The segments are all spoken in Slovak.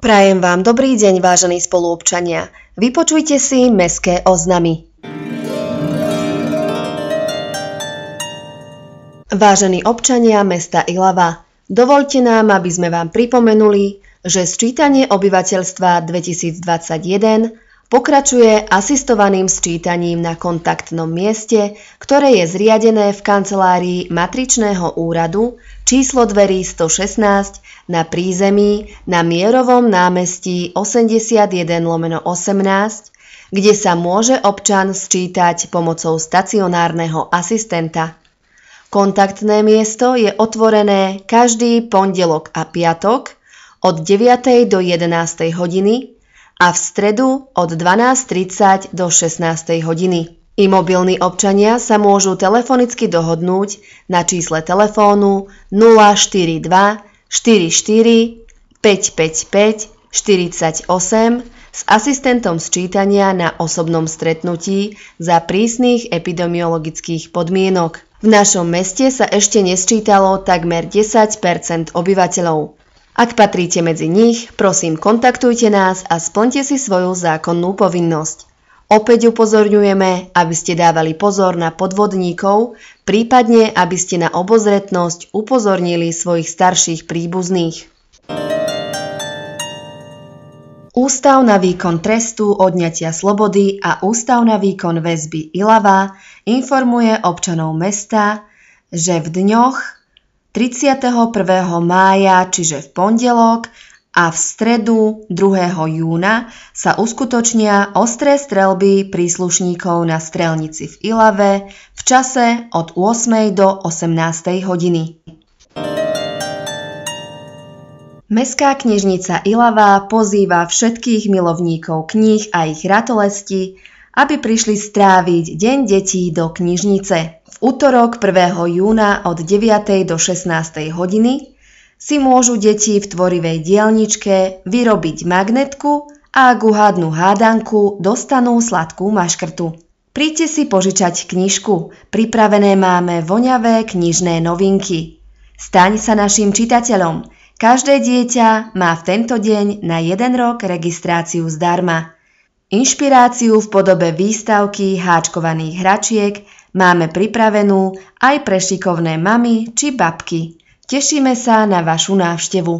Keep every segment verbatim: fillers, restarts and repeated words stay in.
Prajem vám dobrý deň, vážení spoluobčania. Vypočujte si mestské oznamy. Vážení občania mesta Ilava, dovoľte nám, aby sme vám pripomenuli, že sčítanie obyvateľstva dvetisícdvadsaťjeden pokračuje asistovaným sčítaním na kontaktnom mieste, ktoré je zriadené v kancelárii Matričného úradu číslo dverí stošestnásť na prízemí na Mierovom námestí osemdesiatjeden lomeno osemnásť, kde sa môže občan sčítať pomocou stacionárneho asistenta. Kontaktné miesto je otvorené každý pondelok a piatok od deviatej do jedenástej hodiny a v stredu od dvanásť tridsať do šestnástej hodiny. Imobilní občania sa môžu telefonicky dohodnúť na čísle telefónu nula štyridsaťdva štyridsaťštyri päť päť päť štyridsaťosem s asistentom sčítania na osobnom stretnutí za prísnych epidemiologických podmienok. V našom meste sa ešte nesčítalo takmer desať percent obyvateľov. Ak patríte medzi nich, prosím, kontaktujte nás a splňte si svoju zákonnú povinnosť. Opäť upozorňujeme, aby ste dávali pozor na podvodníkov, prípadne aby ste na obozretnosť upozornili svojich starších príbuzných. Ústav na výkon trestu odňatia slobody a Ústav na výkon väzby Ilava informuje občanov mesta, že v dňoch tridsiateho prvého mája, čiže v pondelok, a v stredu druhého júna sa uskutočnia ostré streľby príslušníkov na strelnici v Ilave v čase od ôsmej do osemnástej hodiny. Mestská knižnica Ilava pozýva všetkých milovníkov kníh a ich ratolesti, aby prišli stráviť Deň detí do knižnice. V útorok prvého júna od deviatej do šestnástej hodiny si môžu deti v tvorivej dielničke vyrobiť magnetku a ak uhádnu hádanku, dostanú sladkú maškrtu. Príďte si požičať knižku, pripravené máme voňavé knižné novinky. Staň sa naším čitateľom. Každé dieťa má v tento deň na jeden rok registráciu zdarma. Inšpiráciu v podobe výstavky háčkovaných hračiek máme pripravenú aj pre šikovné mamy či babky. Tešíme sa na vašu návštevu.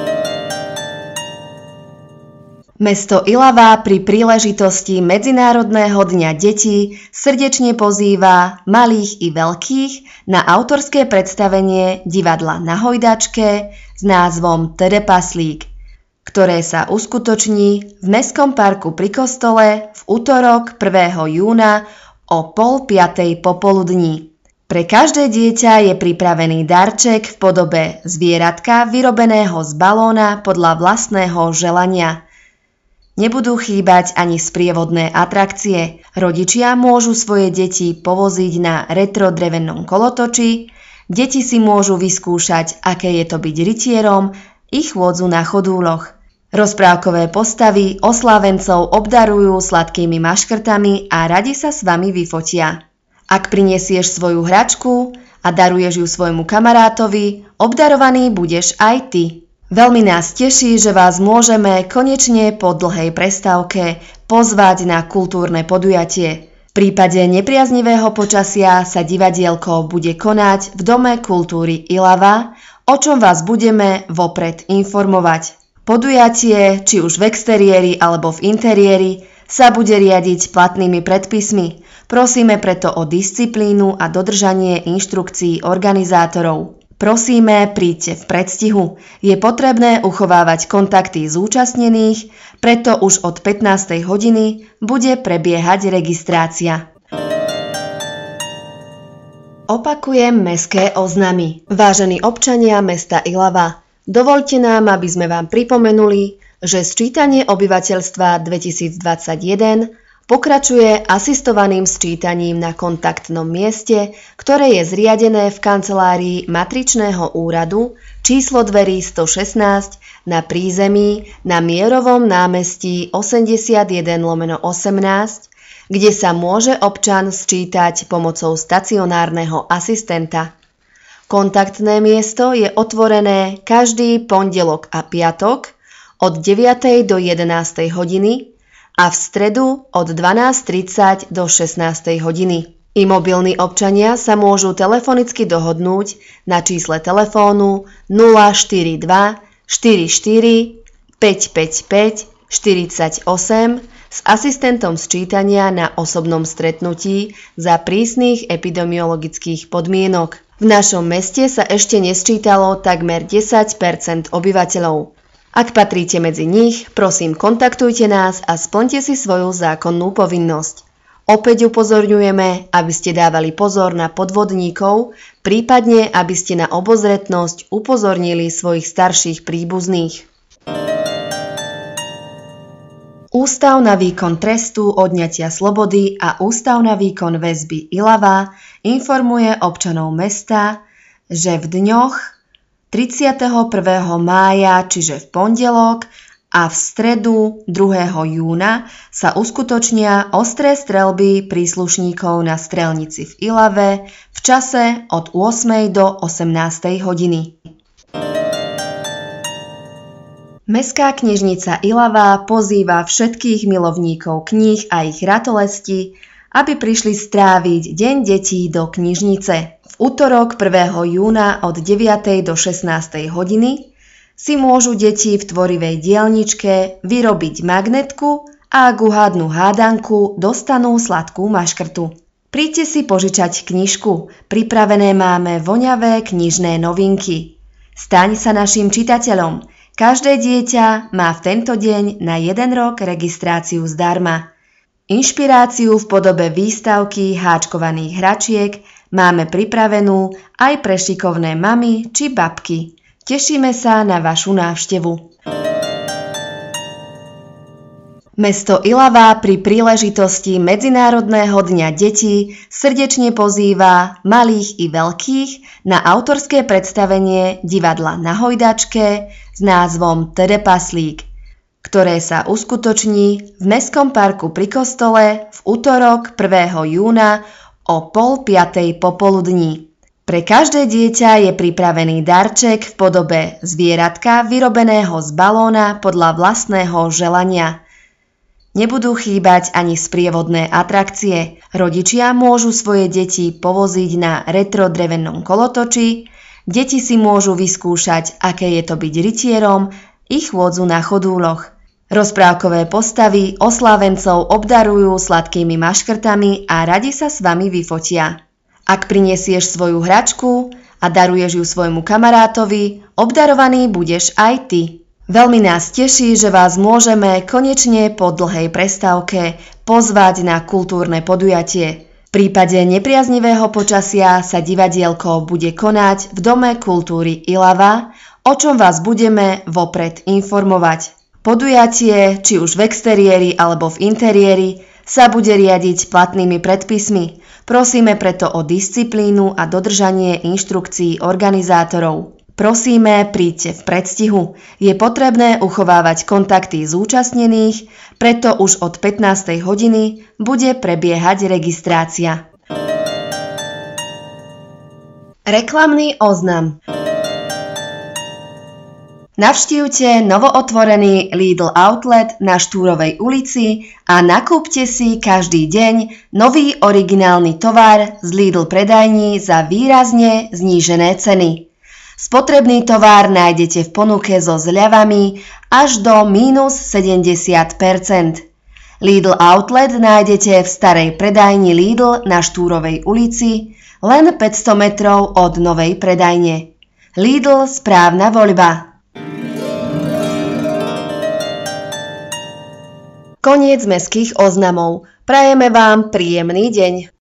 Mesto Ilava pri príležitosti Medzinárodného dňa detí srdečne pozýva malých i veľkých na autorské predstavenie divadla Na hojdačke s názvom Tedepaslík, ktoré sa uskutoční v Mestskom parku pri kostole v útorok prvého júna o pol piatej popoludní. Pre každé dieťa je pripravený darček v podobe zvieratka vyrobeného z balóna podľa vlastného želania. Nebudú chýbať ani sprievodné atrakcie. Rodičia môžu svoje deti povoziť na retro drevenom kolotoči, deti si môžu vyskúšať, aké je to byť rytierom, i chôdzu na chodúloch. Rozprávkové postavy oslávencov obdarujú sladkými maškrtami a radi sa s vami vyfotia. Ak prinesieš svoju hračku a daruješ ju svojmu kamarátovi, obdarovaný budeš aj ty. Veľmi nás teší, že vás môžeme konečne po dlhej prestávke pozvať na kultúrne podujatie. V prípade nepriaznivého počasia sa divadielko bude konať v Dome kultúry Ilava, o čom vás budeme vopred informovať. Podujatie, či už v exteriéri alebo v interiéri, sa bude riadiť platnými predpismi. Prosíme preto o disciplínu a dodržanie inštrukcií organizátorov. Prosíme, príďte v predstihu. Je potrebné uchovávať kontakty zúčastnených, preto už od pätnástej hodiny bude prebiehať registrácia. Opakujem mestské oznamy. Vážení občania mesta Ilava, dovoľte nám, aby sme vám pripomenuli, že sčítanie obyvateľstva dvetisícdvadsaťjeden pokračuje asistovaným sčítaním na kontaktnom mieste, ktoré je zriadené v kancelárii Matričného úradu číslo dverí stošestnásť na prízemí na Mierovom námestí osemdesiatjeden lomeno osemnásť, kde sa môže občan sčítať pomocou stacionárneho asistenta. Kontaktné miesto je otvorené každý pondelok a piatok od deviatej do jedenástej hodiny a v stredu od dvanásť tridsať do šestnástej hodiny. Imobilní občania sa môžu telefonicky dohodnúť na čísle telefónu nula štyri dva štyri štyri päť päť päť štyri osem s asistentom sčítania na osobnom stretnutí za prísnych epidemiologických podmienok. V našom meste sa ešte nesčítalo takmer desať percent obyvateľov. Ak patríte medzi nich, prosím kontaktujte nás a splňte si svoju zákonnú povinnosť. Opäť upozorňujeme, aby ste dávali pozor na podvodníkov, prípadne aby ste na obozretnosť upozornili svojich starších príbuzných. Ústav na výkon trestu odňatia slobody a Ústav na výkon väzby Ilava informuje občanov mesta, že v dňoch tridsiateho prvého mája, čiže v pondelok, a v stredu druhého júna sa uskutočnia ostré streľby príslušníkov na strelnici v Ilave v čase od ôsmej do osemnástej hodiny. Mestská knižnica Ilava pozýva všetkých milovníkov kníh a ich ratolesti, aby prišli stráviť Deň detí do knižnice. V útorok prvého júna od deviatej do šestnástej hodiny si môžu deti v tvorivej dielničke vyrobiť magnetku a ak uhádnu hádanku, dostanú sladkú maškrtu. Príďte si požičať knižku, pripravené máme voňavé knižné novinky. Staň sa našim čitateľom. Každé dieťa má v tento deň na jeden rok registráciu zdarma. Inšpiráciu v podobe výstavky háčkovaných hračiek máme pripravenú aj pre šikovné mamy či babky. Tešíme sa na vašu návštevu. Mesto Ilava pri príležitosti Medzinárodného dňa detí srdečne pozýva malých i veľkých na autorské predstavenie divadla Na hojdačke s názvom Tedepaslík, ktoré sa uskutoční v Mestskom parku pri kostole v útorok prvého júna o pol piatej popoludní. Pre každé dieťa je pripravený darček v podobe zvieratka vyrobeného z balóna podľa vlastného želania. Nebudú chýbať ani sprievodné atrakcie. Rodičia môžu svoje deti povoziť na retro drevenom kolotoči, deti si môžu vyskúšať, aké je to byť rytierom, i chôdzu na chodúloch. Rozprávkové postavy oslávencov obdarujú sladkými maškrtami a radi sa s vami vyfotia. Ak prinesieš svoju hračku a daruješ ju svojmu kamarátovi, obdarovaný budeš aj ty. Veľmi nás teší, že vás môžeme konečne po dlhej prestávke pozvať na kultúrne podujatie. V prípade nepriaznivého počasia sa divadielko bude konať v Dome kultúry Ilava, o čom vás budeme vopred informovať. Podujatie, či už v exteriéri alebo v interiéri, sa bude riadiť platnými predpismi. Prosíme preto o disciplínu a dodržanie inštrukcií organizátorov. Prosíme, príďte v predstihu. Je potrebné uchovávať kontakty zúčastnených, preto už od pätnástej hodiny bude prebiehať registrácia. Reklamný oznam. Navštívte novootvorený Lidl Outlet na Štúrovej ulici a nakúpte si každý deň nový originálny tovar z Lidl predajní za výrazne znížené ceny. Spotrebný tovar nájdete v ponuke so zľavami až do mínus sedemdesiat percent. Lidl Outlet nájdete v starej predajni Lidl na Štúrovej ulici len päťsto metrov od novej predajne. Lidl, správna voľba. Koniec mestských oznamov. Prajeme vám príjemný deň.